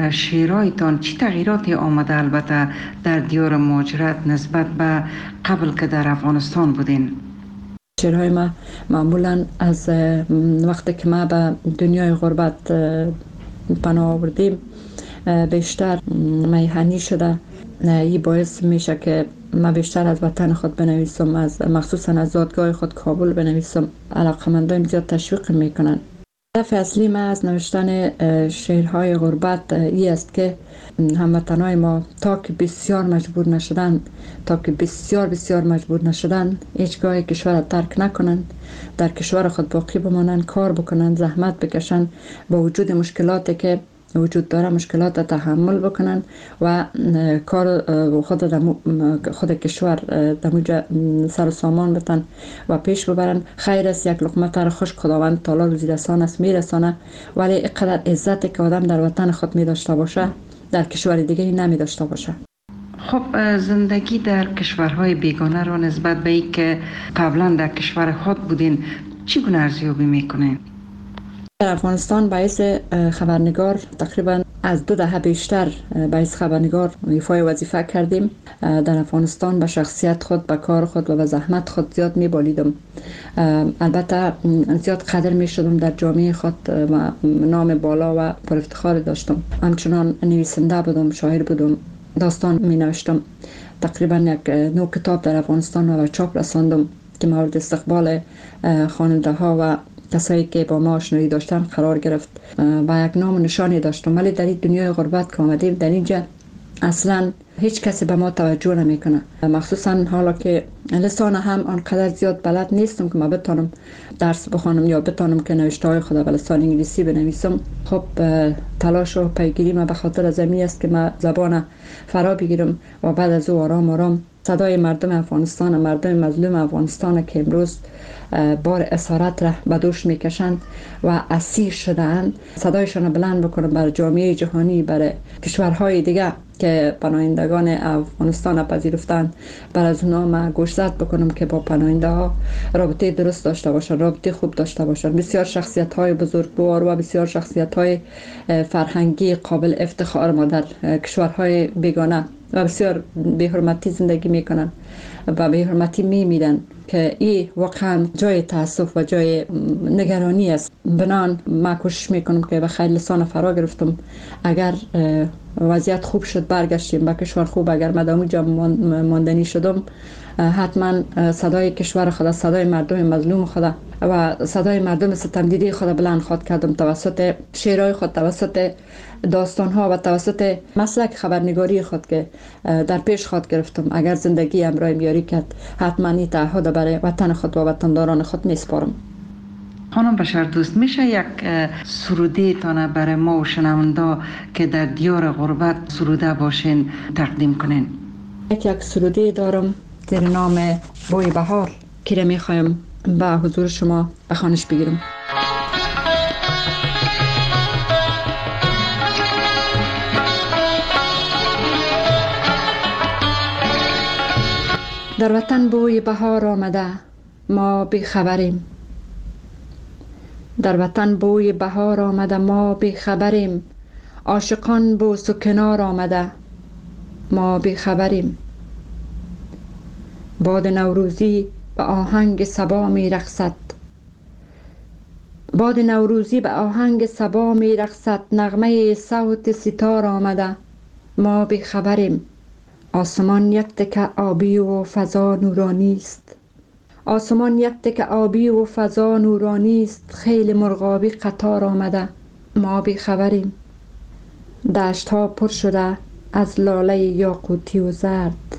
شعرهایتان چی تغییراتی آمده البته در دیار مهاجرت نسبت به قبل که در افغانستان بودین؟ شعرهای ما معمولا از وقتی که ما به دنیای غربت پناه آوردیم بیشتر میهنی شده. این باعث میشه که ما بیشتر از وطن خود بنویسم، از مخصوصا از زادگاه خود کابل بنویسم. علاقمندان زیاد تشویق میکنن. هدف اصلی ما از نوشتن شعرهای غربت این است که هموطنای ما تا که بسیار مجبور نشدن، تا که بسیار مجبور نشدن، هیچگاه کشور ترک نکنند، در کشور خود باقی بمانند، کار بکنند، زحمت بکشند، با وجود مشکلاتی که وجود داره مشکلات تحمل بکنن و کار خود کشور دموجه سر و سامان بتن و پیش ببرن. خیر است یک لقمه تر خوش خداوند تعالی روزی رسان است میرسانه، ولی اینقدر عزتی که آدم در وطن خود می داشته باشه در کشور دیگه نمی داشته باشه. خب زندگی در کشورهای بیگانه را نسبت به این که قبلا در کشور خود بودین چگونه ارزیابی میکنین؟ در افغانستان باعث خبرنگار تقریبا از 2 دهه بیشتر باعث خبرنگار ایفای وظیفه کردیم. در افغانستان به شخصیت خود، به کار خود و به زحمت خود زیاد می‌بالیدم. البته زیاد قدر می‌شدم در جامعه خود و نام بالا و پر افتخار داشتم. همچنان نویسنده بودم، شاعر بودم، داستان می‌نوشتم. تقریبا 9 کتاب در افغانستان و چاپ رساندم که مورد استقبال خواننده‌ها و کسایی که با ما آشنایی داشتن قرار گرفت و یک نام و نشانی داشتم. ولی در این دنیای غربت که آمدیم در اینجا اصلا هیچ کسی به ما توجه نمیکنه، مخصوصا حالا که لسان هم آنقدر زیاد بلد نیستم که ما بتونم درس بخوانم یا بتونم که نوشته های خود به لسان انگلیسی بنویسم. خب تلاش و پیگیری ما به خاطر از این است که ما زبان فرا بگیرم و بعد از او آرام صدای مردم افغانستان، مردم مظلوم افغانستان که امروز بار اسارت را به دوش میکشند و اسیر شده‌اند، صدایشان بلند بکنم بر جامعه جهانی، بر کشورهای دیگه که پناهندگان افغانستان پذیرفتند، بر از اونا ما گوشزد بکنم که با پناهنده ها رابطه درست داشته باشند، رابطه خوب داشته باشند. بسیار شخصیت های بزرگوار و بسیار شخصیت های فرهنگی قابل افتخار ما در کشورهای بیگانه و بسیار بی‌حرمتی زندگی میکنن و بی‌حرمتی میمیرن که این واقعا جای تاسف و جای نگرانی است. بنان ما کوشش میکنم که به خیر لسان فرا گرفتم. اگر وضعیت خوب شد برگشتیم به کشور خوب، اگر مدام جا ماندنی شدم حتما صدای کشور خدا، صدای مردم مظلوم خدا و صدای مردم ستمدیده خدا بلند خواد کردم توسط شعرهای خود، توسط داستانها و توسط مسلک خبرنگاری خود که در پیش خود گرفتم. اگر زندگی همراه میاری کرد حتما این تعهد برای وطن خود و وطنداران خود نیسپارم. خانم بشردوست، میشه یک سروده تانه برای ما و شنونده که در دیار غربت سروده باشین تقدیم کنین؟ یک سروده دارم زیر نام بوی بهار که را میخوایم به حضور شما به خوانش بگیرم. در وطن بوی بهار آمده ما بی خبریم، در وطن بوی بهار آمده ما بی خبریم، عاشقان بوس و کنار آمده ما بی خبریم. باد نوروزی به آهنگ صبا می رقصد، باد نوروزی به آهنگ صبا می رقصد، نغمه صوت ستار آمده ما بی خبریم. آسمان یک تکه آبی و فضا نورانی است، آسمان یک تکه آبی و فضا نورانی است، خیل مرغابی قطار آمده ما بی خبریم. دشت ها پر شده از لاله یاقوتی و زرد،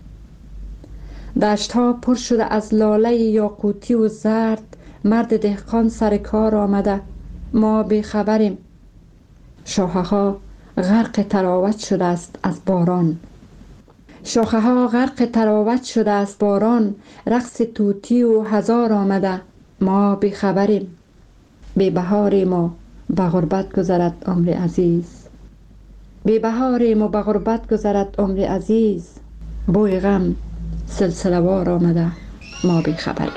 دشت ها پر شده از لاله یاقوتی و زرد، مرد دهقان سر کار آمده ما بی خبریم. شاخه ها غرق تراوت شده است از باران، شاخه ها غرق تراوت شده است باران، رقص طوطی و هزار آمده ما بی خبریم. بی بهاریم و به غربت گذرد عمر عزیز، بی بهاریم و به غربت گذرد عمر عزیز، بوی غم سلسله وار آمده ما بی خبریم.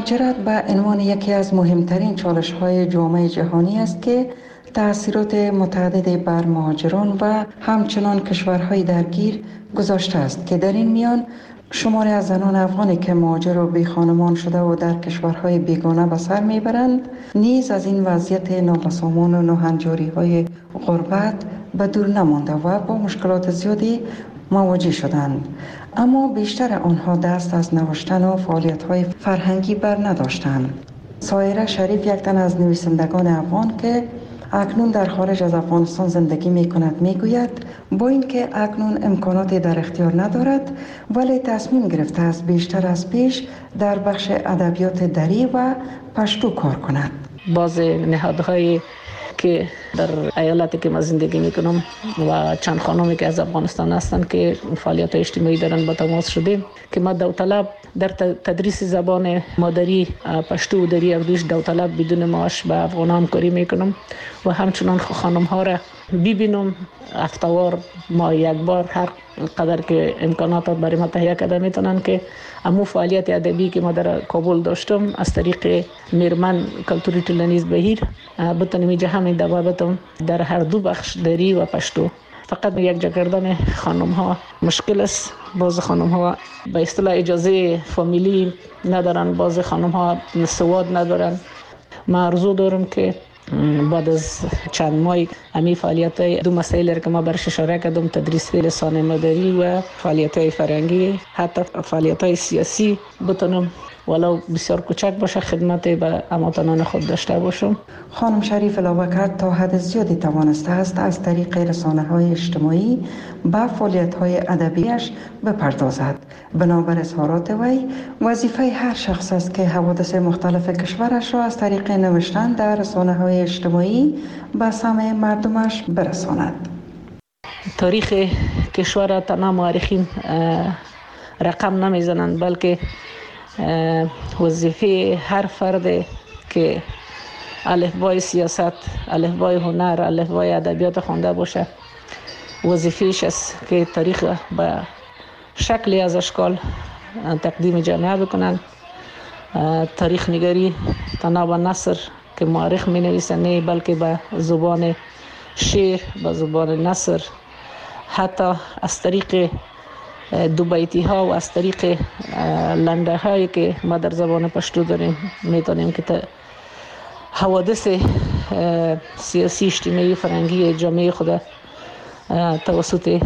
مهاجرت به عنوان یکی از مهمترین چالش‌های جامعه جهانی است که تأثیرات متعددی بر مهاجران و همچنان کشورهای درگیر گذاشته است که در این میان شماری از زنان افغانی که مهاجر و بی خانمان شده و در کشورهای بیگانه به سر میبرند نیز از این وضعیت نابسامان و ناهنجاری‌های غربت به دور نمانده و با مشکلات زیادی مواجه شدند، اما بیشتر آنها دست از نوشتن و فعالیت‌های فرهنگی بر نداشتند. سایره شریف یک تن از نویسندگان افغان که اکنون در خارج از افغانستان زندگی می کند می گوید با اینکه اکنون امکاناتی در اختیار ندارد ولی تصمیم گرفته است بیشتر از پیش در بخش ادبیات دری و پشتو کار کند. باز نهادهای که در ایالتی که ما زندگی میکنم و چند خانمی که از افغانستان هستند که فعالیت اجتماعی دارن با تماس شدیم که ما داوطلب در تدریس زبان مادری پشتو و دری اردوش داوطلب بدون معاش به افغان همکاری میکنم و همچنان خانم ها را ببینم هفته‌وار ما یک بار هر قدر که امکانات برای ما تهیه کرده میتونن که امو فعالیت ادبی که ما در کابل داشتم از طریق میرمن کلتوری تلنیز بهیر بتونیم اینجا همین دوابتم در هر دو بخش دری و پشتو. فقط یک جا کردن خانم ها مشکل است. بعض خانم ها به اصطلاح اجازه فامیلی ندارن، بعض خانم ها سواد ندارن. ما آرزو دارم که بعد از چند ماه امی فعالیت دو مسائل که ما برش اشاره کردم، تدریس لسان مادری و فعالیت های فرهنگی، حتی فعالیت های سیاسی بتونم ولو بسیار کوچک باشه خدمت به هموطنان خود داشته باشم. خانم شریف علاوه کرد تا حد زیادی توانسته است از طریق رسانه‌های اجتماعی به فعالیت‌های ادبیش بپردازد. بنابر اظهارات وی وظیفه هر شخص است که حوادث مختلف کشورش را از طریق نوشتن در رسانه‌های اجتماعی به سمع مردمش برساند. تاریخ کشور تنها مورخین رقم نمیزنند، بلکه وظیفه هر فرد که الفبای سیاست، الفبای هنر، الفبای ادبیات خوانده باشه وظیفه‌اش است که تاریخ به شکلی از اشکال تقدیم جامعه بکنن. تاریخ نگاری تنها به نثر که مورخ می نویسه نه، بلکه به زبان شعر، به زبان نثر، حتی از طریق دو بیتی ها و از طریق لنده هایی که ما در زبان پشتو داریم میتونیم که حوادث سیاسی، اجتماعی، فرهنگی جامعه خود توسط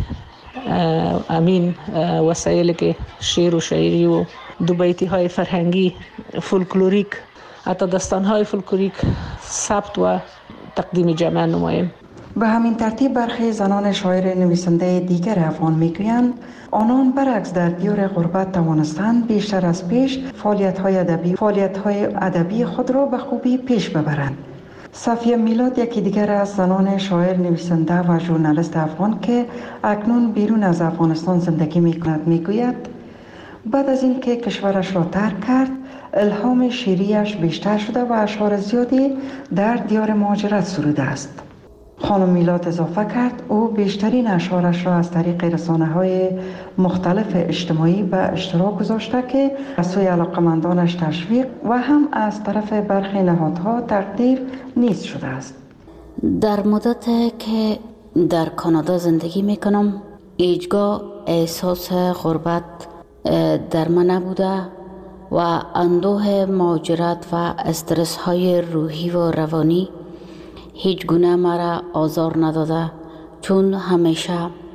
امین وسایلی که شعر و شاعری و دو بیتی های فرهنگی، فولکلوریک، حتی داستان های فولکلوریک ثبت و تقدیم جامعه نماییم. به همین ترتیب برخی زنان شاعر نویسنده دیگر افغان میگویند آنان برعکس در دیار غربت توانستند بیشتر از پیش فعالیت‌های ادبی خود را به خوبی پیش ببرند. صفیه میلاد یکی دیگر از زنان شاعر نویسنده و ژورنالیست افغان که اکنون بیرون از افغانستان زندگی میکند میگوید بعد از اینکه کشورش را ترک کرد الهام شعریش بیشتر شده و اشعار زیادی در دیار مهاجرت سروده است. خانم میلاد اضافه کرد او بیشترین اشعارش را از طریق رسانه‌های مختلف اجتماعی به اشتراک گذاشته که از سوی علاقمندانش تشویق و هم از طرف برخی نهادها تقدیر نیز شده است. در مدت که در کانادا زندگی میکنم هیچگاه احساس غربت در من نبوده و اندوه مهاجرت و استرس های روحی و روانی هیچ گونه مرا آزار نداده، چون همیشه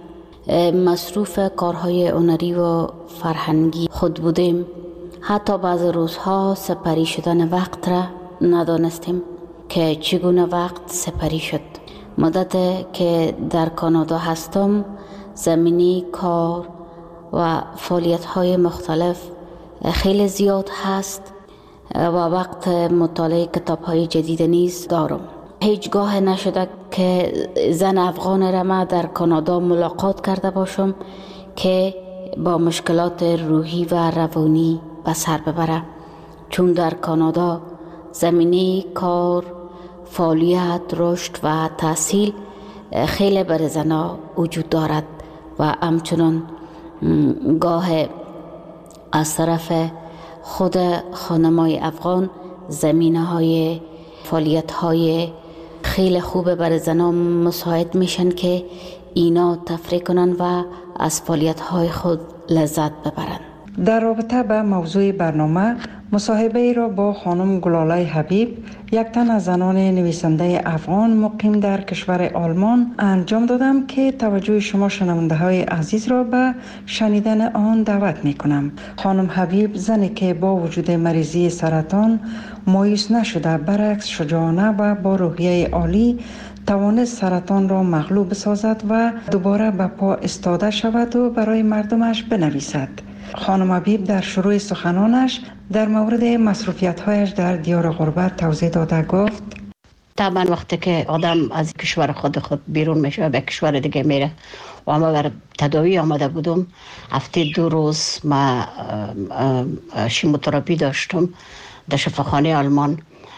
مصروف کارهای هنری و فرهنگی خود بودیم. حتی بعض روزها سپری شدن وقت را ندانستیم که چگونه وقت سپری شد. مدت که در کانادا هستم زمینی کار و فعالیت‌های مختلف خیلی زیاد هست و وقت مطالعه کتاب‌های جدید نیز دارم. هیچگاه نشده که زن افغان را ما در کانادا ملاقات کرده باشم که با مشکلات روحی و روانی به سر ببره، چون در کانادا زمینه کار، فعالیت، رشد و تحصیل خیلی بر زنها وجود دارد و همچنان گاه از طرف خود خانمای افغان زمینه‌های فعالیت‌های خیلی خوب برای زنان مساعد میشن که اینا تفریح کنن و از فعالیت‌های خود لذت ببرن. در رابطه به موضوع برنامه مصاحبه ای را با خانم گلاله حبیب، یک تن از زنان نویسنده افغان مقیم در کشور آلمان انجام دادم که توجه شما شنونده های عزیز را به شنیدن آن دعوت می کنم. خانم حبیب زنی که با وجود مریضی سرطان مایوس نشده، برعکس شجاعانه و با روحیه عالی توانست سرطان را مغلوب سازد و دوباره به پا استاده شود و برای مردمش بنویسد. خانم حبیب در شروع سخنانش در مورد مصروفیت‌هایش در دیار غربت توضیح داده گفت: طبعا وقتی که آدم از کشور خود بیرون میشه به کشور دیگه میره و ما بر تداوی آمده بودم، هفته 2 روز ما شیموتراپی داشتم در شفاخانه آلمان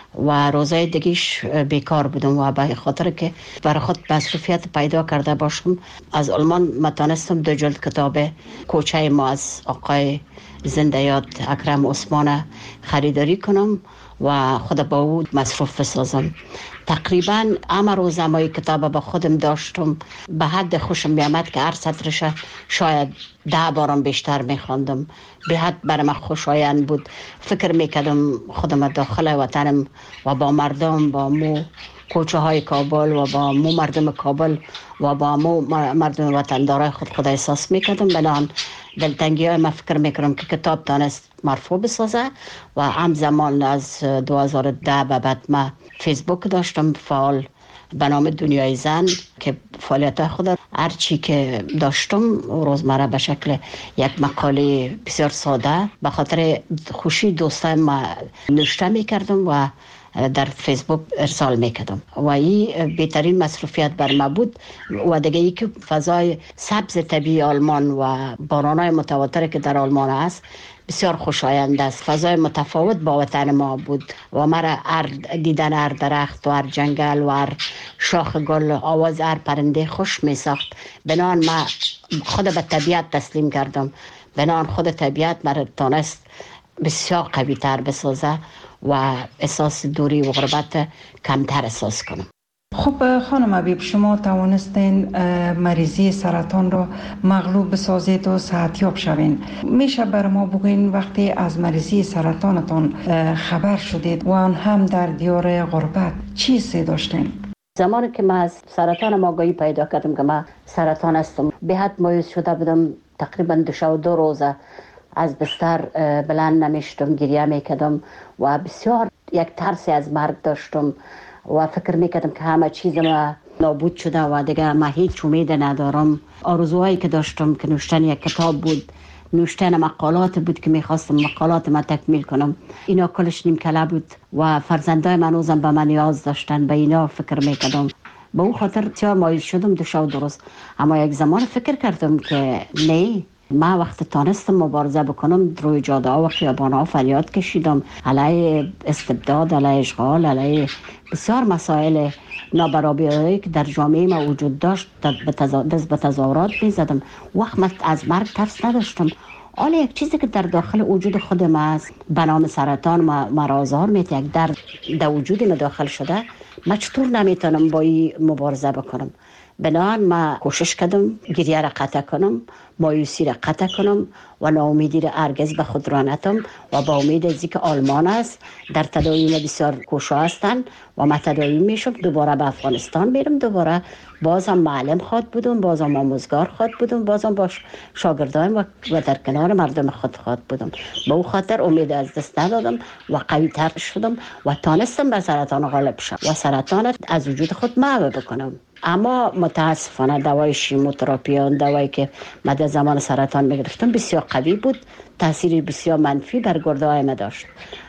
و روزای دیگیش بیکار بودم و به خاطر که برای خود مصروفیت پیدا کرده باشم از آلمان متانستم 2 جلد کتاب کوچه ما از آقای زنده یاد اکرم عثمان خریداری کنم و خود با او مصروف بسازم. تقریبا همه روز ما کتاب با خودم داشتم، به حد خوشم میامد که هر سطرش شاید 10 بارم بیشتر میخواندم. به حد برام خوشایند بود. فکر میکردم خودم داخل وطنم و با مردم، با مو کوچه های کابل و با مو مردم کابل و با مو مردم وطندارای خود احساس میکردم. بنان دلتنگی های ما فکر میکردم که کتاب دانست مرفوع بسازه و همزمان از 2010 به بعد ما فیسبوک داشتم فعال به نام دنیای زن که فعالیت خود هر چی که داشتم روزمره به شکل یک مقاله بسیار ساده به خاطر خوشی دوستان ما نوشته میکردم و در فیسبوک ارسال میکردم و این بهترین مصروفیت بر ما بود. و دیگه ای که فضای سبز طبیعی آلمان و بارانای متواتر که در آلمان است بسیار خوشایند است. فضای متفاوت با وطن ما بود و مرا دیدن هر درخت و هر جنگل و هر شاخ گل، آواز هر پرنده خوش می ساخت. بنان ما خود به طبیعت تسلیم کردم. بنان خود طبیعت مرا تانست بسیار قوی تر بسازه و احساس دوری و غربت کمتر احساس کنم. خب خانم حبیب، شما توانستین مریضی سرطان را مغلوب بسازید و صحتیاب شوین. میشه بر ما بگوین وقتی از مریضی سرطانتان خبر شدید و آن هم در دیار غربت چی حسی داشتین؟ زمانی که من از سرطان آگاهی پیدا کردم که من سرطان هستم، به حد مایوس شده بودم. تقریبا 2 روزه از بستر بلند نمیشتم، گریه میکردم و بسیار یک ترسی از مرگ داشتم و فکر میکردم که همه چیز ما نابود شده و دیگه ما هیچ امید ندارم. آرزوهایی که داشتم که نوشتن یک کتاب بود، نوشتن مقالات بود که میخواستم مقالات ما تکمیل کنم، اینا کلش نیمکله بود و فرزندای من روزم به من نیاز داشتن، به اینا فکر میکردم. به اون خاطر بسیار مایوس شدم 2 روز. اما یک زمان فکر کردم که نه، ما وقت تانستم مبارزه بکنم روی جاده ها و خیابان ها فریاد کشیدم علیه استبداد، علیه اشغال، علیه بسیار مسائل نابرابری که در جامعه ما وجود داشت دست به تظاهرات میزدم. وقت من از مرگ ترس نداشتم. حالا یک چیزی که در داخل وجود خود ما است به نام سرطان ما را آزار میده، یک درد در وجود ما داخل شده، من چطور نمیتونم با این مبارزه بکنم؟ بنابراین ما کوشش کردم گریه را قطع کنم، مایوسی را قطع کنم و ناامیدی را هرگز به خود را ندم و با امید از اینکه آلمان است در تداوی بسیار کوشا هستند و ما تداوی میشم، دوباره به افغانستان میرم، دوباره بازم معلم خواهد بودم، بازم آموزگار خواهد بودم، بازم با شاگردان و در کنار مردم خود خواهد بودم. به او خاطر امید از دست ندادم و قوی تر شدم و تانستم بر سرطان غالب شم و سرطان از وجود خود محو بکنم. اما متاسفانه دوای شیموتراپی، دوایی که من در زمان سرطان میگرفتم بسیار قوی بود، تاثیر بسیار منفی بر گرده های ما داشت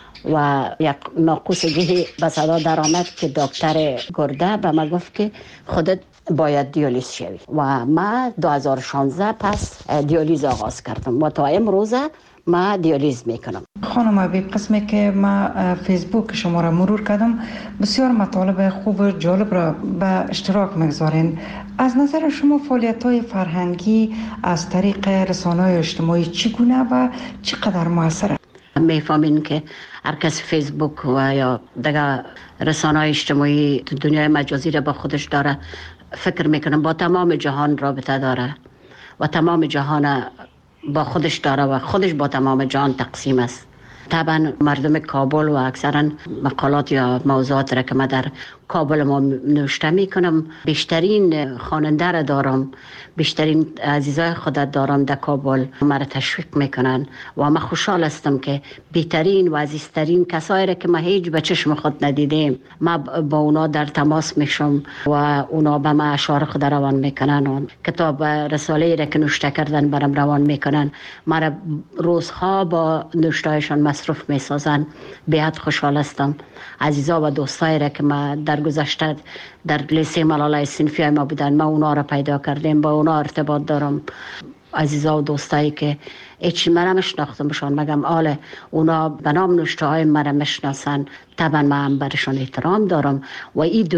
و یک ناقوسگی به صدا در آمد که دکتر گرده به من گفت که خودت باید دیالیز شوی و ما 2016 پس دیالیز آغاز کردم و تا امروز ما دیالیز میکنم. خانم حبیب، قسمی که ما فیسبوک شما را مرور کردم بسیار مطالب خوب و جالب را به اشتراک میگذارین. از نظر شما فعالیت‌های فرهنگی از طریق رسانه‌های اجتماعی چگونه و چقدر موثر است؟ میفهمین که هر کس فیسبوک و یا دیگه رسانه‌های اجتماعی دنیای مجازی را با خودش داره، فکر میکنم با تمام جهان رابطه داره و تمام جهان با خودش داره و خودش با تمام جهان تقسیم است. طبعا مردم کابل و اکثرا مقالات یا موضوعات را که من در کابل ما نوشته میکنم، بیشترین خواننده را دارم، بیشترین عزیزای خودت دارم در کابل، مرا تشویق میکنن و من خوشحال هستم که بهترین و عزیزترین کسایی را که ما هیچ به چشم خود ندیدیم، ما با اونا در تماس میشم و اونا به ما اشعار خود روان میکنن، کتاب رساله را که نوشته کردن برام روان میکنن، مرا روزها با نوشتهایشان مصروف میسازن. بیاد خوشحال هستم. عزیزا و دوستایی را که ما در گذشته در لیسه ملالای صنفی ما بودن، ما اونا را پیدا کردیم، با اونا ارتباط دارم. عزیزا و دوستایی که هیچ مرا مشناختمشان، مگم آله اونا به نام نوشته های مرا مشناسن، طبعا من هم برشان احترام دارم و این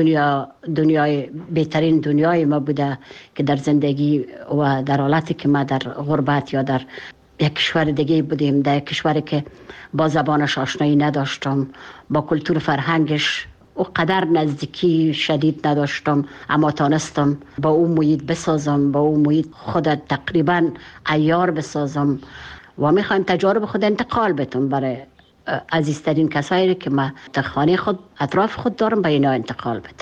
دنیای بهترین دنیای ما بوده که در زندگی و در حالتی که ما در غربت یا در یک کشور دیگه بودیم، در یک کشوری که با زبانش آشنایی نداشتم، با کلتور فرهنگش او قدر نزدیکی شدید نداشتم، اما تانستم با او محیط بسازم، با او محیط خود تقریبا عیار بسازم و میخوایم تجارب خود انتقال بتم برای عزیزترین کسایی که ما در خانه خود اطراف خود دارم به اینا انتقال بتم.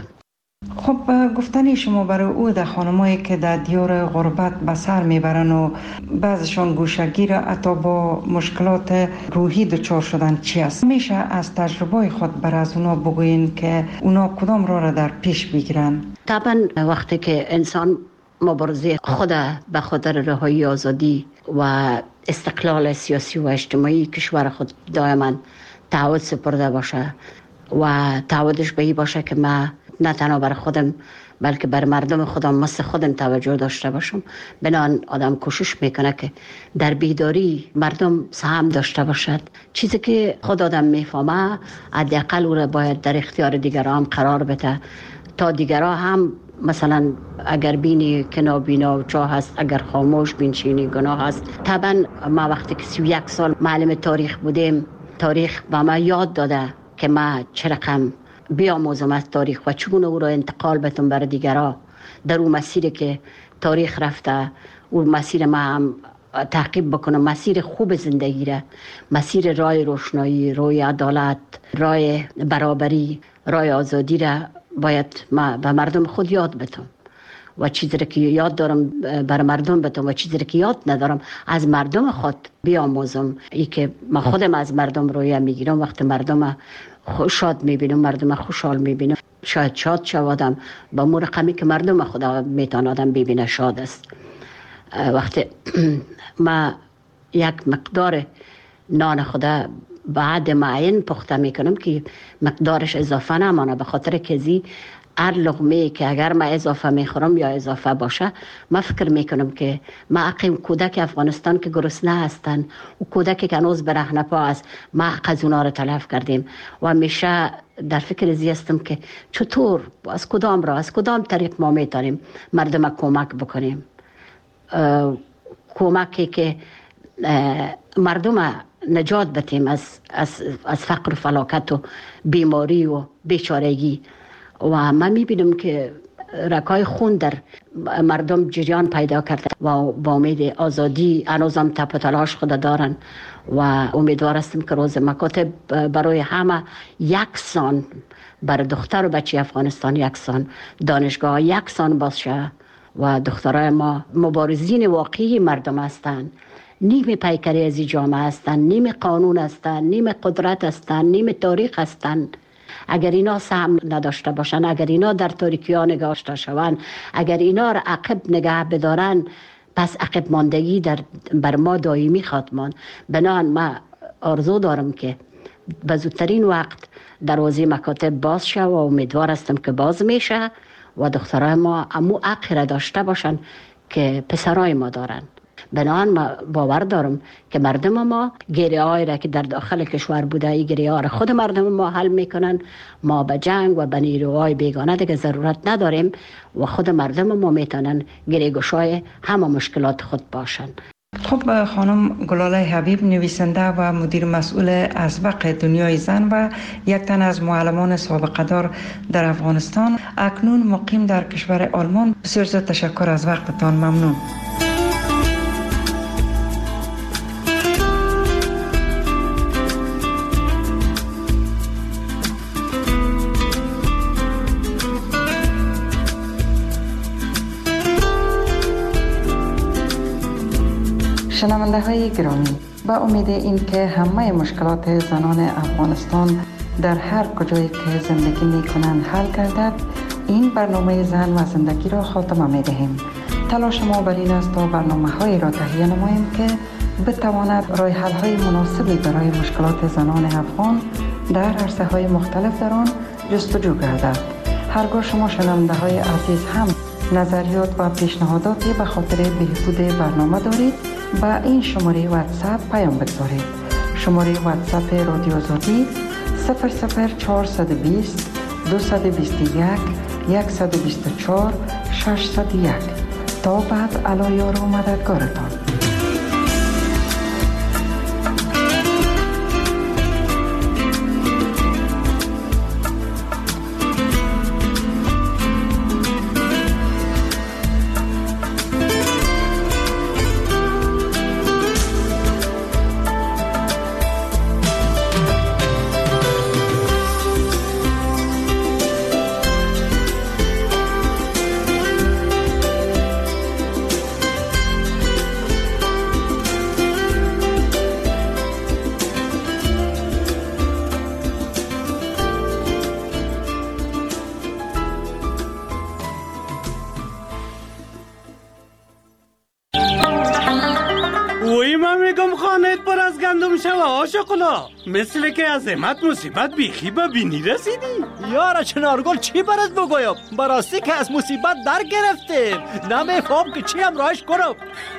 خب گفتن شما برای او در خانمایی که در دیار غربت به سر میبرن و بعضشان گوشگیر حتی با مشکلات روحی دچار شدن چی است؟ میشه از تجربه خود بر از اونا بگوین که اونا کدام را در پیش بگیرن؟ طبعا وقتی که انسان مبارزه خود به خاطر رهایی آزادی و استقلال سیاسی و اجتماعی کشور خود دائما تعهد سپرده باشه و تعهدش به این باشه که ما نه تنها بر خودم بلکه بر مردم خودم مثل خودم توجه داشته باشم، بنان آدم کوشش میکنه که در بیداری مردم سهم داشته باشد. چیزی که خود آدم میفهمه حداقل او را باید در اختیار دیگران هم قرار بده تا دیگران هم مثلا اگر بینی که نابینا چاه هست، اگر خاموش بینچینی گناه هست. طبعا ما وقتی که 31 سال معلم تاریخ بودیم، تاریخ به ما یاد داده که ما چه رقم بیاموزم از تاریخ و چگونه او را انتقال بتم برای دیگران در اون مسیری که تاریخ رفته، اون مسیر ما هم تعقیب بکنم، مسیر خوب زندگی را، مسیر رای روشنایی، رای عدالت، رای برابری، رای آزادی را باید ما به مردم خود یاد بتم و چیزی که یاد دارم بر مردم بتم و چیزی که یاد ندارم از مردم خود بیاموزم. ای که من خودم از مردم رویه میگیرم، وقتی مردم شاد میبینم، مردم خوشحال میبینم، شاید شاد شوادم با مو رقمی که مردم خدا میتونه آدم ببینه شاد است. وقتی ما یک مقدار نان خدا بعد معین پخته میکنم که مقدارش اضافه نمانه، به خاطر که هر لقمه که اگر ما اضافه میخورم یا اضافه باشه، ما فکر میکنم که ما اقیم کودک افغانستان که گرسنه هستن و کودک که هنوز برهنه پا است، ما حق اونا رو تلف کردیم و همیشه در فکر هستم که چطور از کدام طریق ما میتونیم مردم کمک بکنیم، کمکی که مردم نجات بتیم از فقر و فلاکت و بیماری و بیچارگی. و من میبینم که رکای خون در مردم جریان پیدا کرده و با امید آزادی هنوزم تپ و تلاش خود دارن و امیدوار هستم که روز مکاتب برای همه یکسان، بر دختر و بچه افغانستان یکسان، دانشگاه یکسان باشه و دخترای ما مبارزین واقعی مردم هستند، نیم پیکری از جامعه هستند، نیم قانون هستند، نیم قدرت هستند، نیم تاریخ هستند. اگر اینا سهم نداشته باشن، اگر اینا در تاریکی ها نگاشته شوند، اگر اینا را عقب نگه بدارن، پس عقب ماندگی بر ما دائمی خواهد ماند. بنابراین ما آرزو دارم که به زودترین وقت دروازه مکاتب باز شه و امیدوار هستم که باز میشه و دخترای ما امو حق را داشته باشن که پسرای ما دارن. بنابراین ما باور دارم که مردم ما گریه هایی را که در داخل کشور بوده، این گریه ها را خود مردم ما حل میکنن. ما به جنگ و به نیروهای بیگانه دیگه ضرورت نداریم و خود مردم ما میتونن گریه گشای همه مشکلات خود باشن. خب خانم گلاله حبیب، نویسنده و مدیر مسئول اسبق دنیای زن و یک تن از معلمان سابقه دار در افغانستان، اکنون مقیم در کشور آلمان، بسیار زیاد تشکر از وقتتان. ممنون. شنونده های گرامی، با امید این که همه مشکلات زنان افغانستان در هر کجایی که زندگی می کنند حل گردد، این برنامه زن و زندگی را خاتمه می دهیم. تلاش ما بر این است تا برنامه های را تهیه نماییم که بتواند راه حل های مناسبی برای مشکلات زنان افغان در عرصه های مختلف در آن جستجو گردد. هرگاه شما شنونده های عزیز هم نظریات و پیشنهاداتی به خاطر بهبود برنامه دارید، با این شماره واتساپ پیام بگذارید. شماره واتساپ رادیو آزادی 00420 221 124 601. تا بعد، علایار و مددگارتان. مثل که از امت مصیبت بیخی به بینی رسیدی. یارا چنارگل چی برات بگویم؟ براستی که از مصیبت در گرفتیم، نمیفهم که چی هم راش کنم.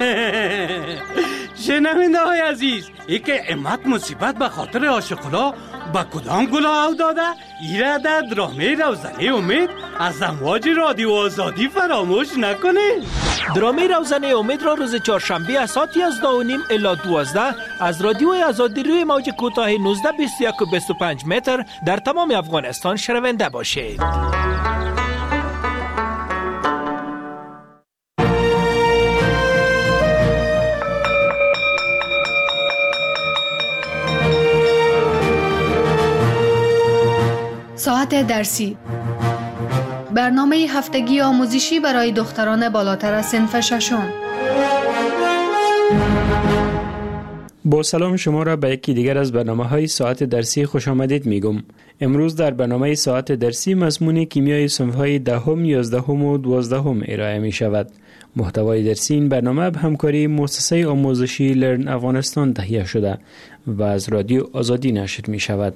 شنونده های عزیز، ای که امت مصیبت به خاطر عاشقلا با کدام گلا او داده؟ ایره در درامه روزنه امید از امواج رادیو آزادی فراموش نکنه. درامه روزنه امید را روز چهارشنبه از ساعت 11:30 الی 12 از رادیو آزادی روی موج کوتاه 19 21 و 25 متر در تمام افغانستان شنونده باشید. ساعت درسی، برنامه هفتگی آموزشی برای دختران بالاتر از صنف ششم. با سلام شما را به یکی دیگر از برنامه‌های ساعت درسی خوش آمدید میگم. امروز در برنامه ساعت درسی مضمون کیمیای صنف‌های 10، 11 و 12 ارائه می شود. محتوای درسی این برنامه به همکاری مؤسسه آموزشی لرن افغانستان تهیه شده و از رادیو آزادی نشر می شود.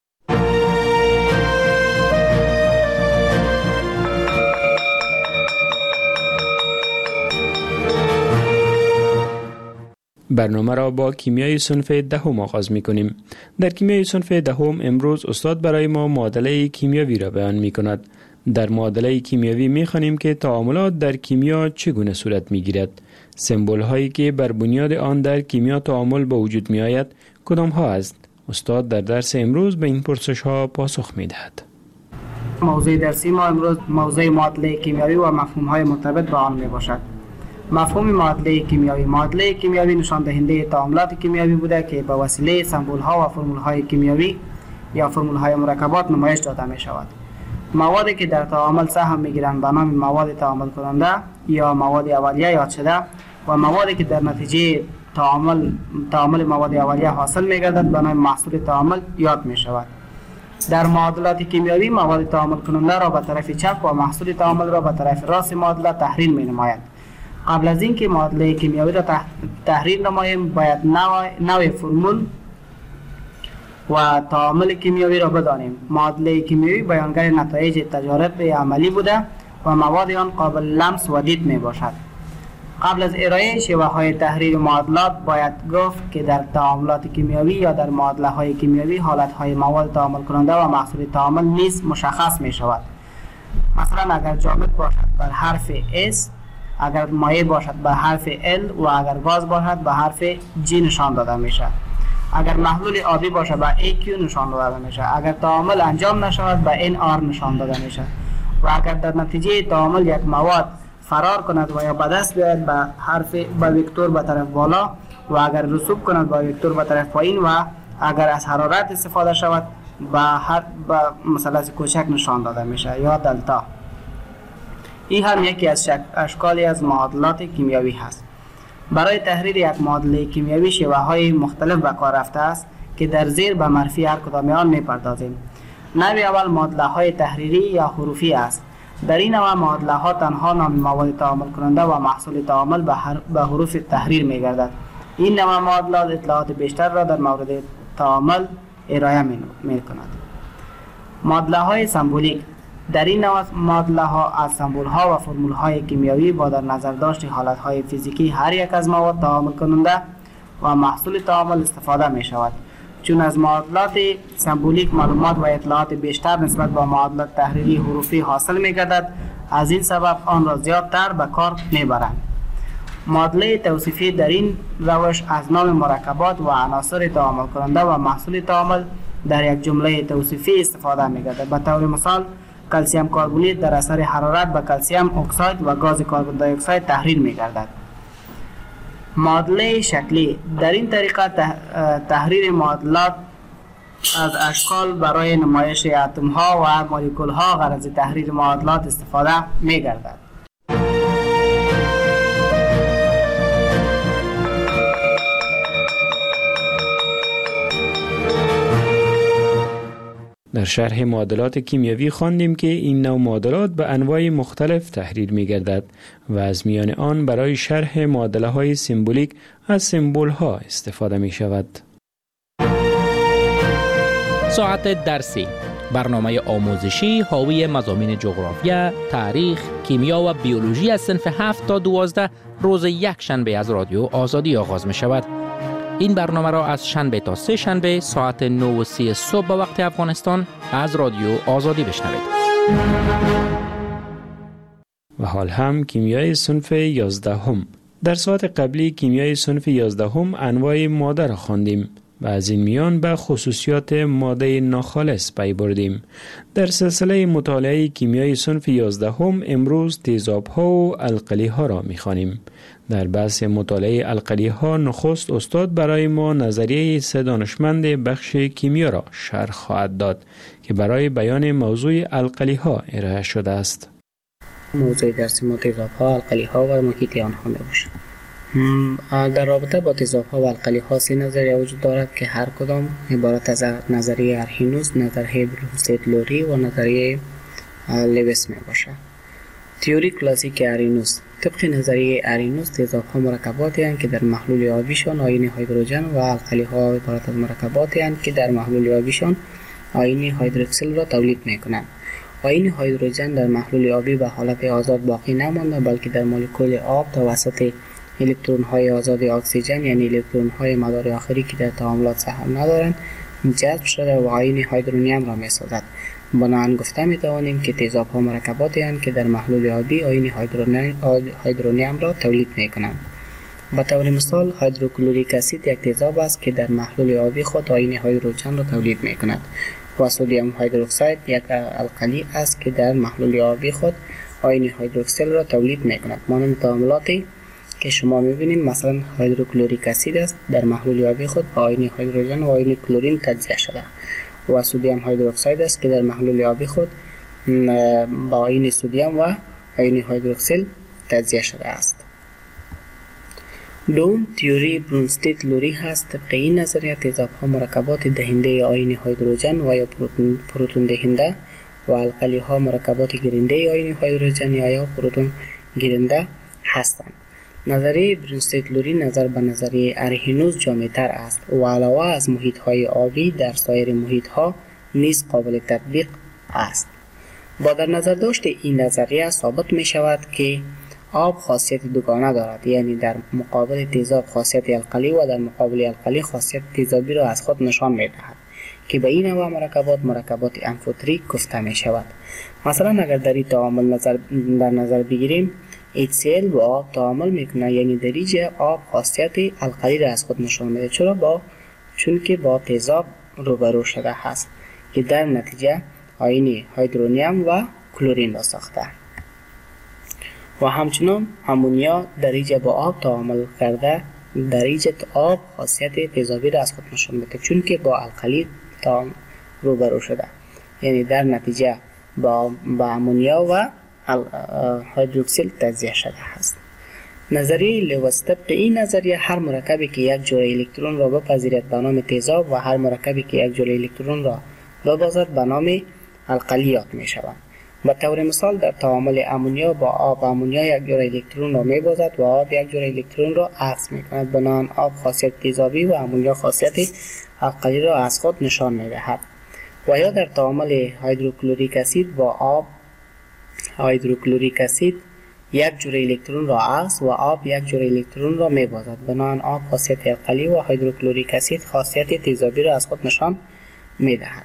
برنامه را با کیمیای صنف 10 آغاز می کنیم. در کیمیای صنف 10 امروز استاد برای ما معادله کیمیاوی را بیان می کند. در معادله کیمیاوی می خوانیم که تعاملات در کیمیا چگونه صورت می گیرد. سمبول هایی که بر بنیاد آن در کیمیا تعامل به وجود می آید کدام ها است؟ استاد در درس امروز به این پرسش ها پاسخ می دهد. موضوع درسی ما امروز موضوع معادله کیمیاوی و مفهوم های مرتبط با آن می باشد. مفهوم معادله کیمیاوی: معادله کیمیاوی نشان دهنده تعاملات کیمیاوی بوده که به وسیله سمبول ها و فرمول های کیمیاوی یا فرمول های مرکبات نمایش داده می شود. موادی که در تعامل سهم می گیرند به نام مواد تعامل کننده یا مواد اولیه یاد شده و موادی که در نتیجه تعامل مواد اولیه حاصل می گردد به نام محصول تعامل یاد می شود. در معادلات کیمیاوی مواد تعامل کننده را به طرف چپ و محصول تعامل را به طرف راست معادله تحریل می نماید. قبل از اینکه معادله کیمیاوی را تحریل نماییم باید نوع فرمول و تعامل کیمیاوی را بدانیم. معادله کیمیاوی بیانگر نتایج تجارب عملی بوده و مواد آن قابل لمس و دید می باشد. قبل از ارائه شیوه های تحریل معادلات باید گفت که در تعاملات کیمیاوی یا در معادله های کیمیاوی حالت های مواد تعامل کننده و محصول تعامل نیز مشخص می شود. مثلا اگر جامد باشد بر حرف S اگر مایع باشد به حرف L و اگر گاز باشد به حرف G نشان داده میشه. اگر محلول آبی باشد به AQ نشان داده میشه. اگر تعامل انجام نشود به NR نشان داده میشه. و اگر در نتیجه تعامل یک مواد فرار کند و یا به دست بیاید به حرف به وکتور به طرف بالا و اگر رسوب کند به وکتور به طرف پایین و اگر از حرارت استفاده شود به مثلث کوچک نشان داده میشه یا دلتا. این هم یکی از اشکالی از معادلات کیمیایی هست. برای تحریر یک معادله کیمیایی شیوه های مختلف به کار رفته است که در زیر به معرفی هر کدام آن میپردازیم. نوع اول معادله های تحریری یا حروفی است. در این نوع معادله ها تنها نام مواد تعامل کننده و محصول تعامل به حروف تحریر می گردد. این نوع معادلات اطلاعات بیشتر را در مورد تعامل ارائه می کند. معادله های سمبولیک. در این نوع معادله ها از سمبول ها و فرمول های کیمیایی با در نظر داشت حالت های فیزیکی هر یک از مواد تعامل کننده و محصول تعامل استفاده می شود. چون از معادلات سمبولیک معلومات و اطلاعات بیشتر نسبت به معادلات تحریری حروفی حاصل می گردد، از این سبب آن را زیادتر به کار می برند. معادله توصیفی در این روش از نام مرکبات و عناصر تعامل کننده و محصول تعامل در یک جمله توصیفی استفاده می گردد. به طور مثال کلسیم کربونیت در اثر حرارت به کلسیم اکساید و گاز کربن دی اکساید تحریر می گردد. معادله شکلی. در این طریقه تحریر معادلات از اشکال برای نمایش اتم ها و مولکول ها غرض تحریر معادلات استفاده می گردد. در شرح معادلات کیمیایی خواندیم که این نوع معادلات به انواع مختلف تحریر می گردد و از میان آن برای شرح معادله های سمبولیک از سمبول ها استفاده می شود. ساعت درسی، برنامه آموزشی حاوی مضامین جغرافیا، تاریخ، کیمیا و بیولوژی از صنف 7 تا 12 روز یک شنبه از رادیو آزادی آغاز می شود. این برنامه را از شنبه تا سه شنبه ساعت 9:30 صبح به وقت افغانستان از رادیو آزادی بشنوید. و حال هم کیمیای صنف 11 هم. در ساعت قبلی کیمیای صنف 11 هم انواع ماده را خواندیم و از این میان به خصوصیات ماده ناخالص پی بردیم. در سلسله مطالعه کیمیای صنف 11 هم امروز تیزاب ها و القلی ها را می خوانیم. در بحث مطالعه القلی ها نخست استاد برای ما نظریه سه دانشمند بخش کیمیا را شرح خواهد داد که برای بیان موضوع القلی ها ارائه شده است. موضوع درسی ما تیزاب ها، القلی ها و محیط آنها می باشد. در رابطه با تیزاب ها و القلی ها سه نظریه وجود دارد که هر کدام عبارت از نظریه ارهینوس، نظریه برونستیت-لوری و نظریه لویس می باشد. تئوری کلاسیک ارهینوس. طبق نظریه ارهینوس تیزاب ها مرکباتی هستند که در محلول آبیشان آیین هیدروژن و القلی ها عبارت از مرکباتی هستند که در محلول آبیشان آیین هیدروکسیل را تولید می کنند. آیین هیدروژن در محلول آبی به حالت آزاد باقی نمانده بلکه در مولکول آب توسط الکترون های آزاد اکسیژن یعنی الکترون های مدار آخری که در تعاملات سهم ندارند جذب شده و آیین هیدرونیم را می سازد. بنابراین گفته می توانیم که تیزاب ها مرکباتی هستند که در محلول آبی آیین هیدرونیم را تولید می کنند. به طور مثال هیدروکلوریک اسید یک تیزاب است که در محلول آبی خود آیین هیدروژن را تولید می کند و سدیم هیدروکساید یک القلی است که در محلول آبی خود آیین هیدروکسیل را تولید می کند. مانند تعاملاتی که شما می‌بینید مثلا هیدروکلوریک اسید است در محلول آبی خود با آیین هیدروژن و آیین کلورین تجزیه شده و سدیم هیدروکساید است که در محلول آبی خود با آیین سدیم و آیین هیدروکسیل تجزیه شده است. دوم تئوری برونستیت-لوری هست. طبق این نظریه تیزاب‌ها مرکبات دهنده آیین هیدروژن و یا پروتون دهنده و القلی ها مرکبات گیرنده آیین هیدروژن یا پروتون گیرنده هستند. نظریه برونستیت-لوری نظر به نظریه ارهینوس جامع‌تر است و علاوه از محیط‌های آبی در سایر محیط‌ها نیز قابل تطبیق است. با در نظر داشت این نظریه ثابت می شود که آب خاصیت دوگانه دارد، یعنی در مقابل تیزاب خاصیت القلی و در مقابل القلی خاصیت تیزابی را از خود نشان می دهد که به این نوع مرکبات امفوتریک گفته می شود. مثلا اگر در این تعامل در نظر بگیریم HCl با آب تعامل میکنه، یعنی در اینجا آب خاصیت القلی را از خود نشان میده. چون که با تیزاب روبرو شده هست که در نتیجه آیین هیدرونیم و کلورین را ساخته و همچنان امونیا در اینجا با آب تعامل کرده. در اینجا آب خاصیت تیزابی را از خود نشان میده چون که با القلی روبرو شده، یعنی در نتیجه با امونیا و هیدروکسیل تجزیه شده است. نظریه لوئیس طبق این نظریه هر مرکبی که یک جرعه الکترون را بپذیرد به نام تیزاب و هر مرکبی که یک جرعه الکترون را ببازد به نام القلیات می شوند. به طور مثال در تعامل امونیا با آب، امونیا یک جرعه الکترون را می بازد و آب یک جرعه الکترون را عکس می کند. بنابراین آب خاصیت تیزابی و امونیا خاصیت القلی را از خود نشان می دهد. و یا در تعامل هیدروکلوریک اسید با آب، هیدروکلوریک اسید یک جرعه الکترون را عکس و آب یک جرعه الکترون را می بازد. بنابراین آب خاصیت القلی و هیدروکلوریک اسید خاصیت تیزابی را از خود نشان می دهد.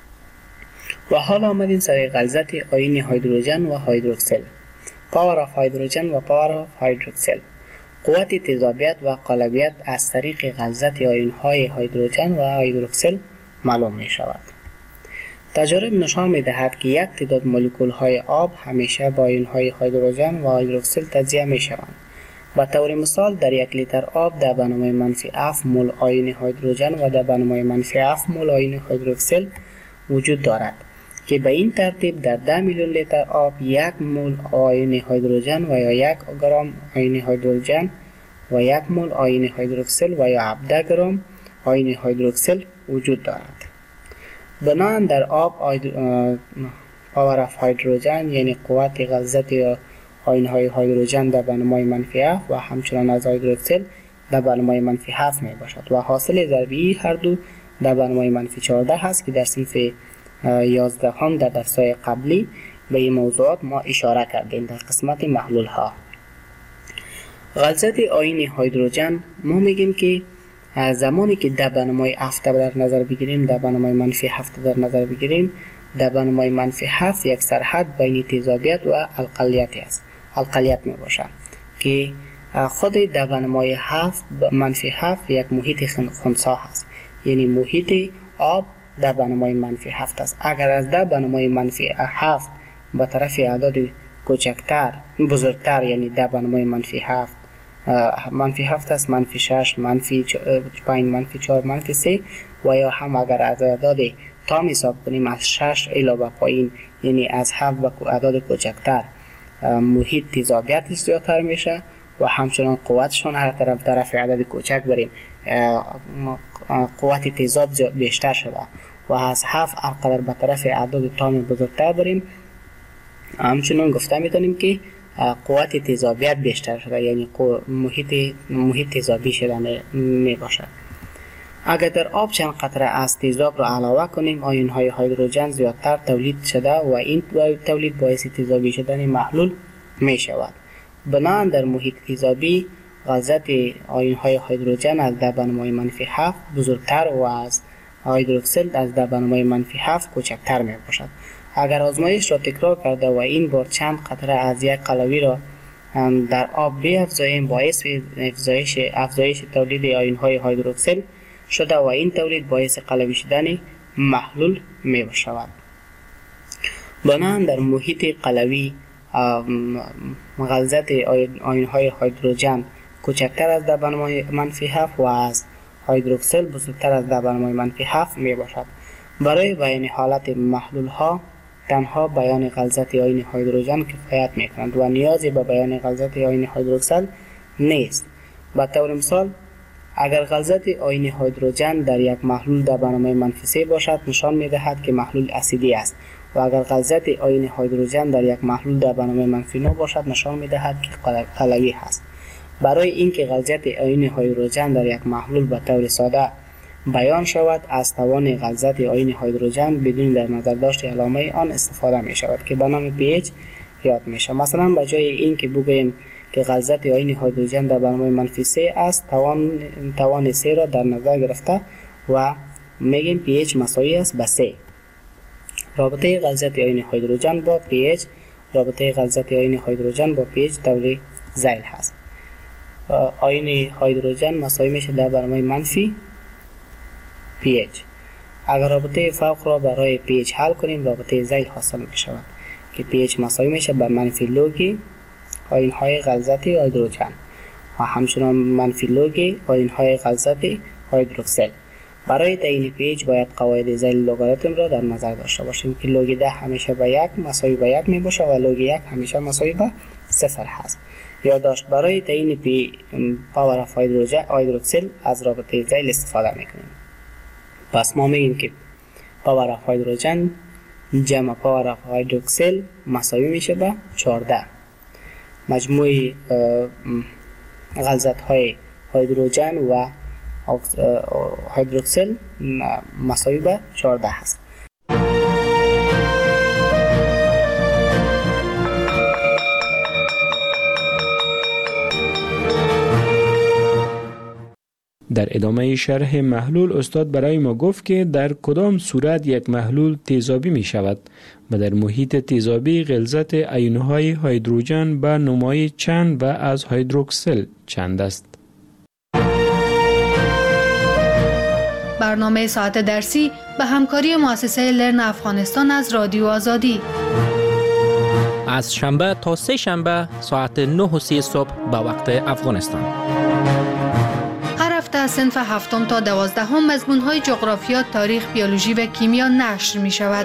و حال آمدیم سر غلظت آیین هیدروژن و هیدروکسل. پاور آف هیدروژن و پاور آف هیدروکسل. قوت تیزابیت و قالبیت از طریق غلظت آیین های هیدروژن و هیدروکسل معلوم می شود. تجارب نشان می دهد که یک تعداد مولکول های آب همیشه با آیین های هیدروژن و هیدروکسل تجزیه می شوند. به طور مثال در یک لیتر آب در بنامه منفی 7 مول آیین هیدروژن و در بنامه منفی 7 مول آیین هیدروکسل وجود دارد که به این ترتیب در 10 میلیون لیتر آب 1 مول آیین هیدروژن و یا 1 گرم آیین هیدروژن و 1 مول آیین هیدروکسل و یا 17 گرم آیین هیدروکسل وجود دارد. بنابراین در آب پاور آف هیدروژن یعنی قوت غلظت آیین های هیدروژن در بنمای منفی 7 و همچنان از هیدروکسل در بنمای منفی 7 می باشد و حاصل ضربی هر دو در بنمای منفی 14 هست که در صنف 11 هم در درس‌های قبلی به این موضوعات ما اشاره کردیم در قسمت محلول ها. غلظت آیین هیدروژن ما میگیم که زمانی که در بنمای 7 در نظر بگیریم، در بنمای منفی 7 در نظر بگیریم، در بنمای منفی 7 یک سرحد بین تیزابیت و القلیت است. القلیت می باشد که خود در بنمای 7 منفی 7 یک محیط خنثی هست، یعنی محیط آب در بنمای منفی 7 است. اگر از در بنمای منفی 7 به طرف اعداد کوچکتر بزرگتر، یعنی در بنمای منفی 7 منفی 7 است، منفی 6 منفی 5 منفی 4 منفی 3 و یا هم اگر از اعداد تام حساب کنیم از 6 الی به پایین، یعنی از 7 به اعداد کوچکتر، محیط تیزابیت زیادتر میشه و همچنان قوتشون هر طرف عدد کوچک بریم قوت تیزاب بیشتر شده و از 7 هر به طرف اعداد تام بزرگتر بریم همچنان گفته میتونیم که قوت تیزابیت بیشتر شده، یعنی محیط تیزابی شده می باشد. اگر در آب چند قطره از تیزاب را علاوه کنیم آیون های هیدروژن زیادتر تولید شده و این تولید باعث تیزابی شدن محلول می شود. بنابراین در محیط تیزابی غلظت آیون های هیدروژن از در بنمای منفی 7 بزرگتر و از هیدروکسل از در بنمای منفی 7 کوچکتر می باشد. اگر آزمایش را تکرار کرده و این بار چند قطره از یک قلوی را در آب بیفزاییم باعث افزایش تولید آیون های هیدروکسل شده و این تولید باعث قلوی شدن محلول می شود. بنابراین در محیط قلوی غلظت آیون های هیدروژن کوچکتر از در بنمای منفی 7 و از هیدروکسل بزرگتر از در بنمای منفی 7 می باشد. برای بیان حالت محلول ها تنها بیان غلظت آیون هیدروژن کفایت می کند و نیازی به بیان غلظت آیون هیدروکسل نیست. به طور مثال اگر غلظت آیون هیدروژن در یک محلول در بنمای منفی 3 باشد نشان می دهد که محلول اسیدی است و اگر غلظت آیون هیدروژن در یک محلول در بنمای منفی 9 باشد نشان می دهد که قلوی است. برای اینکه غلظت آیون هیدروژن در یک محلول به طور ساده بیان شود از توان غلظت آیون هیدروژن بدون در نظر داشت علامه آن استفاده می شود که به نام pH یاد می شود. مثلا به جای اینکه بگوییم که غلظت آیون هیدروژن در بنمای منفی 3 است توان 3 را در نظر گرفته و میگیم pH مساوی است به 3. رابطه غلظت آیون هیدروژن با pH رابطه غلظت آیون هیدروژن با pH دوره ذیل هست. آیون هیدروژن مساوی میشه در برابر منفی pH. اگر رابطه فوق را برای pH حل کنیم رابطه ذیل حاصل می شود که pH مساوی میشه بر منفی لوگ آیون های غلظت هیدروژن و همچنان منفی لوگ آیون های غلظت هیدروکسل. برای تعیین pH باید قواعد ذیل لوگاریتم را در نظر داشته باشیم که لوگ 10 همیشه به 1 مساوی به 1 می باشه و لوگ 1 همیشه مساوی به 0 هست. یادداشت: برای تعیین پاور اف هیدروکسل از رابطه ذیل استفاده میکنیم. پس ما میگیم که پاور اف هیدروژن جمع پاور اف هیدروکسل مساوی میشه به 14. مجموع غلظت های هیدروژن و هیدروکسل مساوی به 14 هست. در ادامه شرح محلول استاد برای ما گفت که در کدام صورت یک محلول تیزابی می شود و در محیط تیزابی غلظت آیون‌های هیدروژن به نمای چند و از هیدروکسل چند است. برنامه ساعت درسی به همکاری مؤسسه لرن افغانستان از رادیو آزادی از شنبه تا سه شنبه ساعت 9:30 صبح به وقت افغانستان. هر هفته از صنف 7 تا 12 مضمون‌های جغرافیا، تاریخ، بیولوژی و کیمیا نشر می شود.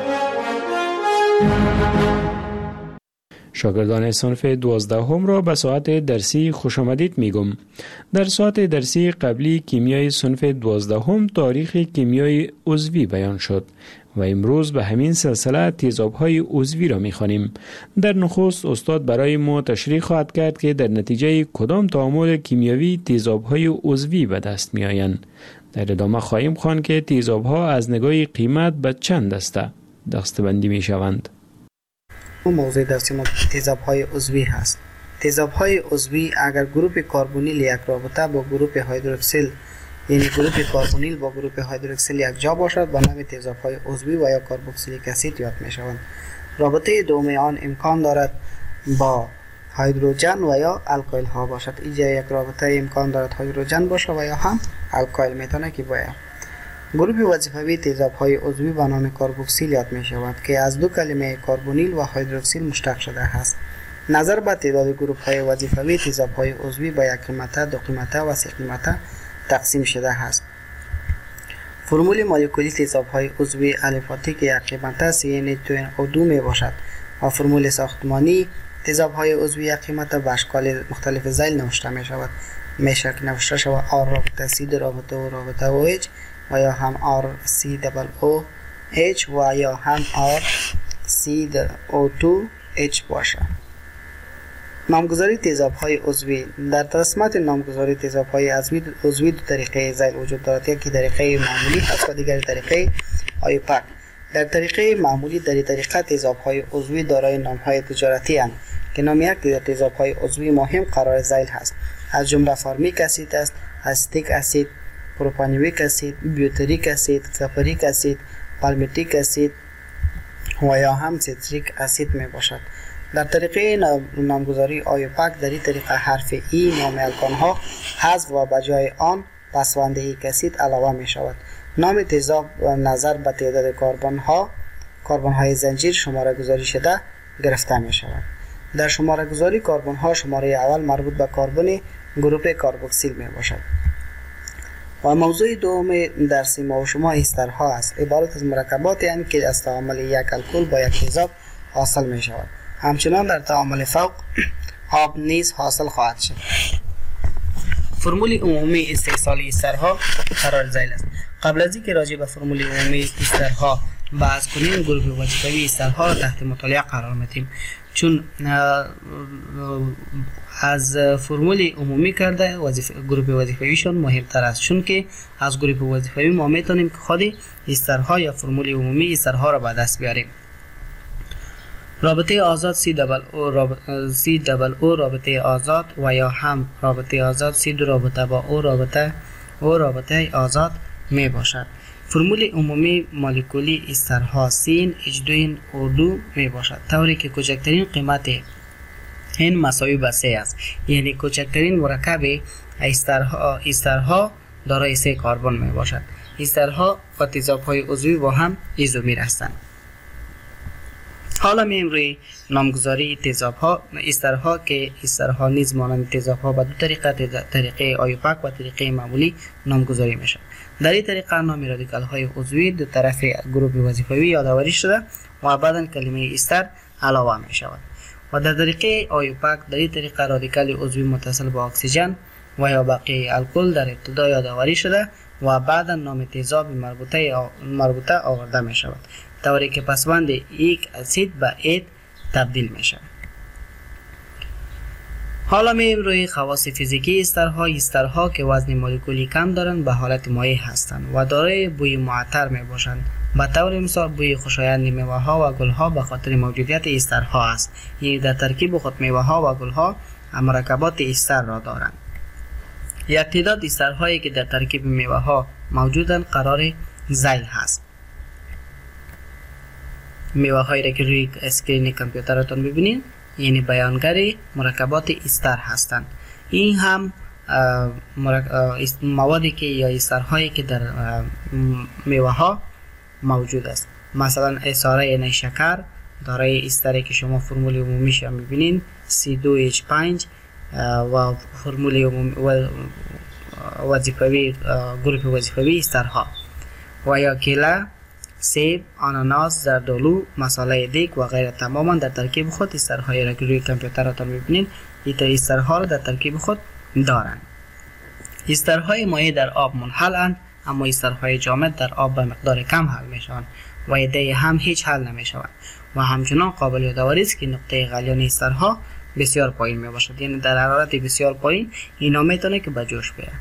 شاگردان صنف 12 را به ساعت درسی خوش آمدید میگم. در ساعت درسی قبلی کیمیای صنف 12 تاریخ کیمیای عضوی بیان شد و امروز به همین سلسله تیزاب‌های عضوی را می‌خوانیم. در نخست استاد برای ما تشریح خواهد کرد که در نتیجه کدام تعامل کیمیایی تیزاب‌های عضوی به دست می‌آیند. در ادامه خواهیم خواند که تیزاب‌ها از نگاه قیمت به چند دسته دسته‌بندی می‌شوند. موضوع درسی ما تیزاب‌های عضوی هست. تیزاب‌های عضوی اگر گروپ کربونیل یک رابطه با گروپ هیدروکسیل، یعنی گروپ کربونیل با گروپ هیدروکسیل یک جا باشد، با نام تیزاب‌های عضوی و یا کربوکسیلیک اسید یاد می‌شوند. رابطه دوم آن امکان دارد با هیدروژن و یا الکل ها باشد. اینجا یک رابطه امکان دارد هیدروژن باشه و یا هم الکل میتونه که باید. گروپ وظیفوی تیزاب‌های عضوی به نام کربوکسیل یاد می‌شود که از دو کلمه کربونیل و هیدروکسیل مشتق شده است. نظر به تعداد گروپ‌های وظیفوی تیزاب‌های عضوی به یک قیمته، دو قیمته و سه قیمته تقسیم شده است. فرمول مولکولی تیزاب‌های عضوی الفاتی که یک قیمته CN2NO2 می باشد و فرمول ساختمانی تیزاب‌های عضوی یک قیمته به اشکال مختلف ذیل نوشته می‌شود. میشه که نوشته شود R رابطه C رابطه O رابطه OH و یا هم RCOOH و یا هم RCO2H باشه. نامگذاری تیزاب‌های عضوی. در قسمت نامگذاری تیزاب‌های عضوی دو طریقه ذیل وجود دارد، یکی طریقه معمولی است و دیگر طریقه آیوپک. در طریقه معمولی در این طریقه تیزاب‌های عضوی دارای نام‌های تجارتی اند که نام یک دیگر تیزاب‌های عضوی مهم قرار ذیل هست، از جمله فارمیک اسید است، استیک اسید، پروپانیویک اسید، بیوتریک اسید، کپریک اسید، پالمیتیک اسید و یا هم سیتریک اسید می باشد. در طریقه نامگذاری آیوپک در این طریقه حرف ای نام الکان ها حذف و به جای آن پسوندهی اسید علاوه می شود. نام تیزاب نظر به تعداد کربن های زنجیر شماره گذاری شده گرفته می شود. در شماره گذاری کربن ها شماره اول مربوط به کربن گروپ کربوکسیل می باشد. و موضوع دوم درسی ما و شما استرها است، عبارت از مرکباتی هستند که از تعامل یک الکل با یک تیزاب حاصل می شود. همچنان در تعامل فوق آب نیز حاصل خواهد شد. فرمول عمومی استحصال استرها قرار ذیل است. قبل از اینکه راجع به فرمول عمومی استرها بحث کنیم، گروپ وظیفوی استرها را تحت مطالعه قرار میدیم، چون از فرمول عمومی کرده گروپ وظیفویشون مهمتر است، چون که از گروپ وظیفوی ما میتونیم که خود استرها یا فرمول عمومی استرها را به دست بیاریم. رابطه آزاد C رابطه آزاد و یا هم رابطه آزاد C دو رابطه با او رابطه آزاد می باشد. فرمول عمومی مولکولی استرها سین H2 O2 می باشد، طوری که کوچکترین قیمت این مساوی به 3 است. یعنی کوچکترین مرکب استرها دارای 3 کربن می باشد. استرها و تیزاب‌های عضوی با هم ایزومر هستند. حالا میایم روی نامگذاری تیزاب‌ها. استرها که استرها نیز مانند تیزاب‌ها به دو طریقه آیوپاک و طریقه معمولی نامگذاری میشن. در این طریقه نام رادیکال‌های عضوی دو طرف گروه وظیفوی یادآوری شده و بعدا کلمه استر علاوه می شود. و در طریقه آیوپاک در این طریقه رادیکال عضوی متصل با اکسیژن و یا باقی الکل در ابتدا یادآوری شده و بعدا نام تیزاب مربوطه آورده می شود، طوری که پسوند یک اسید به اید تبدیل می شود. حالا میایم روی خواص فیزیکی استرها. استرها که وزن مولکولی کم دارند به حالت مایع هستند و دارای بوی معطر می باشند. به طور مثال بوی خوشایند میوه ها و گل ها به خاطر موجودیت استرها است. یعنی در ترکیب خود میوه ها و گل ها مرکبات استر را دارند. یک تعداد استرهایی که در ترکیب میوه ها موجودند قرار ذیل هست. میوه هایی را که روی اسکرین کامپیوترتون ببینید یعنی بیانگر مرکبات استر هستند. این هم موادی که یا استرهایی که در میوه ها موجود است. مثلا اساره نیشکر دارای استری که شما فرمول عمومیش هم میبینید C2H5 و فرمول عمومی وظیفوی گروه وظیفوی استرها و یا کیله، سیب، آناناس، زردآلو، مصالحه دیگ و غیره تماما در ترکیب خود استرهایی را که روی کامپیوترتان میبینید این استرها را در ترکیب خود دارند. استرهای مایع در آب منحلند، اما استرهای جامد در آب به مقدار کم حل می شوند و عده هم هیچ حل نمی شوند و همچنان قابل یادآوری است که نقطه غلیان استرها بسیار پایین می باشد. یعنی در حرارت بسیار پایین اینا میتونه که به جوش بیاید.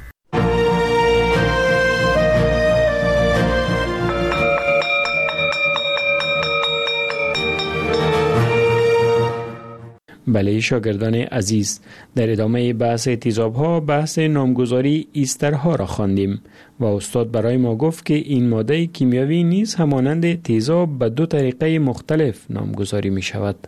بله شاگردان عزیز، در ادامه بحث تیزاب‌ها بحث نامگذاری استرها را خواندیم و استاد برای ما گفت که این ماده کیمیاوی نیز همانند تیزاب به دو طریقه مختلف نامگذاری می شود.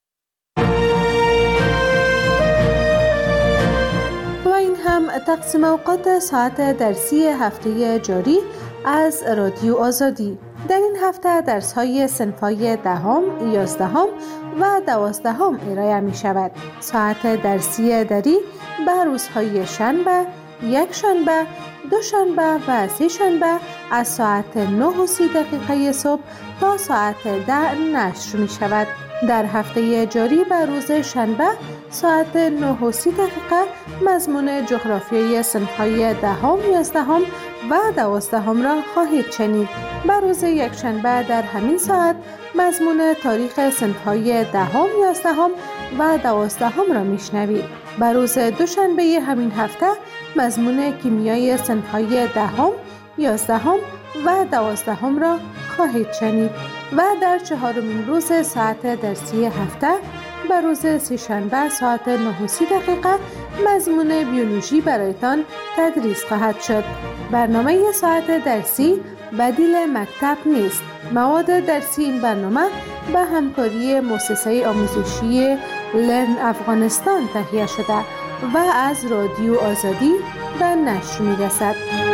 و این هم تقسیم اوقات ساعت درسی هفته جاری از رادیو آزادی. در این هفته درس‌های صنف‌های 10، 11 و 12 ارائه می شود. ساعت درسی دری به روزهای شنبه، یک شنبه، دو شنبه و سه شنبه از ساعت 9:30 صبح تا ساعت 10 نشر می شود. در هفته جاری به روز شنبه ساعت 9:30 مضمون جغرافیای صنف‌های 10، 11 و 12 را خواهید شنید. به روز یک شنبه در همین ساعت مضمون تاریخ صنف‌های 10، 11 و 12 را میشنوید. به روز دوشنبه همین هفته مضمون کیمیای صنف‌های 10، 11 و 12 را خواهید شنید و در چهارمین روز ساعت درسی هفته به روز سه‌شنبه ساعت 9:30 مضمون بیولوژی برایتان تدریس خواهد شد. برنامه ساعت درسی بدیل مکتب نیست. مواد درسی این برنامه به همکاری مؤسسه آموزشی لرن افغانستان تهیه شده و از رادیو آزادی به نشر می‌رسد.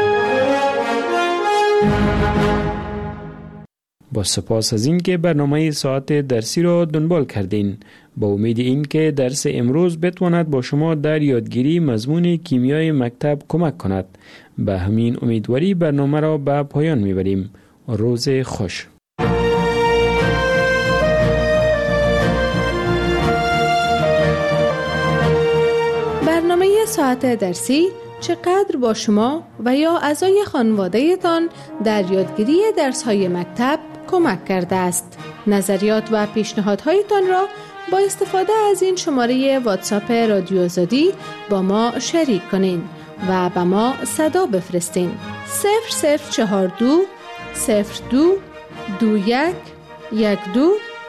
با سپاس از این که برنامه ساعت درسی را دنبال کردین. با امید این که درس امروز بتواند با شما در یادگیری مضمون کیمیای مکتب کمک کند. به همین امیدواری برنامه را به پایان میبریم. روز خوش. برنامه ساعت درسی چقدر با شما و یا اعضای خانواده‌تان در یادگیری درس‌های مکتب کمک کرده است. نظریات و پیشنهادهایتان را با استفاده از این شماره واتساپ رادیو آزادی با ما شریک کنین و به ما صدا بفرستین. 0042 02 21 12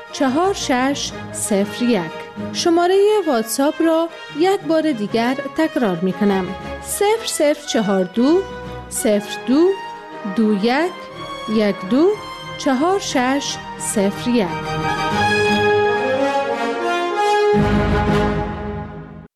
4601. شماره واتساپ را یک بار دیگر تکرار می کنم. 0042 02 21 124601.